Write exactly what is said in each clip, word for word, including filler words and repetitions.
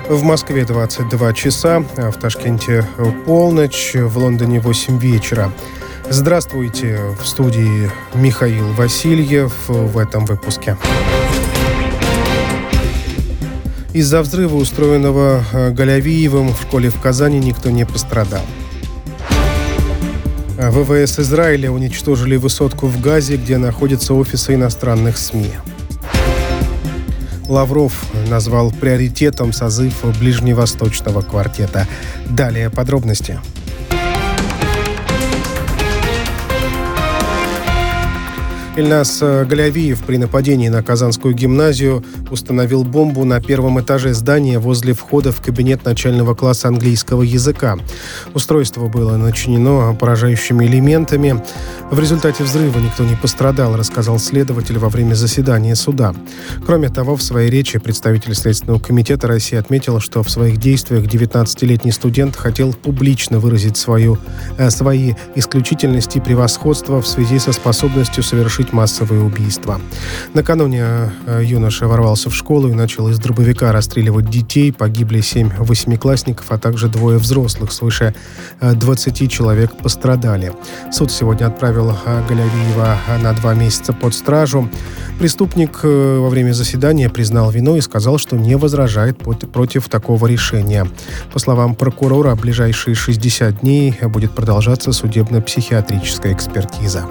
В Москве двадцать два часа, в Ташкенте полночь, в Лондоне восемь вечера. Здравствуйте, в студии Михаил Васильев в этом выпуске. Из-за взрыва, устроенного Галявиевым, в школе в Казани никто не пострадал. ВВС Израиля уничтожили высотку в Газе, где находятся офисы иностранных СМИ. Лавров назвал приоритетом созыв Ближневосточного квартета. Далее подробности. Ильназ Галявиев при нападении на Казанскую гимназию установил бомбу на первом этаже здания возле входа в кабинет начального класса английского языка. Устройство было начинено поражающими элементами. В результате взрыва никто не пострадал, рассказал следователь во время заседания суда. Кроме того, в своей речи представитель Следственного комитета России отметил, что в своих действиях девятнадцатилетний студент хотел публично выразить свою, э, свои исключительность и превосходство в связи со способностью совершить массовые убийства. Накануне юноша ворвался в школу и начал из дробовика расстреливать детей. Погибли семь восьмиклассников, а также двое взрослых. Свыше двадцати человек пострадали. Суд сегодня отправил Галявиева на два месяца под стражу. Преступник во время заседания признал вину и сказал, что не возражает против такого решения. По словам прокурора, в ближайшие шестьдесят дней будет продолжаться судебно-психиатрическая экспертиза.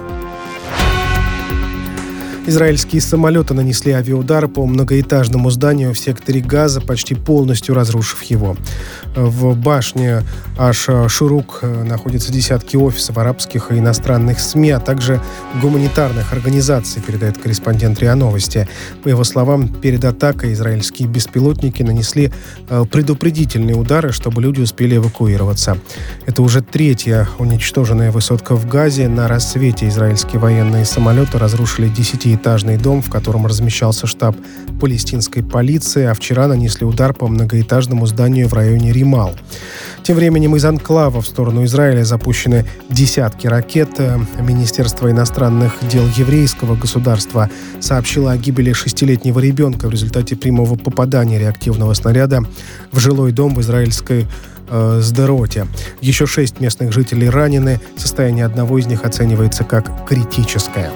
Израильские самолеты нанесли авиаудар по многоэтажному зданию в секторе Газа, почти полностью разрушив его. В башне Аш-Шурук находятся десятки офисов арабских и иностранных СМИ, а также гуманитарных организаций, передает корреспондент РИА Новости. По его словам, перед атакой израильские беспилотники нанесли предупредительные удары, чтобы люди успели эвакуироваться. Это уже третья уничтоженная высотка в Газе. На рассвете израильские военные самолеты разрушили десятиэтажный этажный дом, в котором размещался штаб палестинской полиции, а вчера нанесли удар по многоэтажному зданию в районе Римал. Тем временем из анклава в сторону Израиля запущены десятки ракет. Министерство иностранных дел еврейского государства сообщило о гибели шестилетнего ребенка в результате прямого попадания реактивного снаряда в жилой дом в израильской э, Сдероте. Еще шесть местных жителей ранены. Состояние одного из них оценивается как критическое.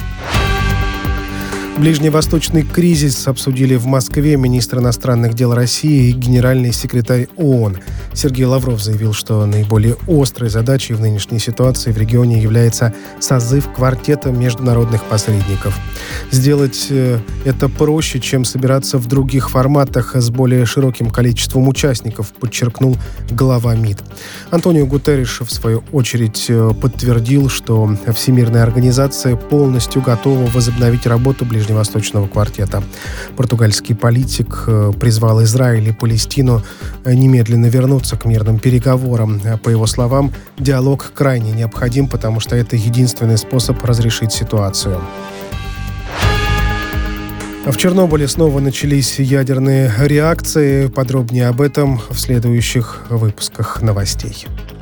Ближневосточный кризис обсудили в Москве министр иностранных дел России и генеральный секретарь ООН. Сергей Лавров заявил, что наиболее острой задачей в нынешней ситуации в регионе является созыв квартета международных посредников. Сделать это проще, чем собираться в других форматах с более широким количеством участников, подчеркнул глава МИД. Антонио Гутерриш, в свою очередь, подтвердил, что Всемирная организация полностью готова возобновить работу ближневосточного Восточного квартета. Португальский политик призвал Израиль и Палестину немедленно вернуться к мирным переговорам. По его словам, диалог крайне необходим, потому что это единственный способ разрешить ситуацию. В Чернобыле снова начались ядерные реакции. Подробнее об этом в следующих выпусках новостей.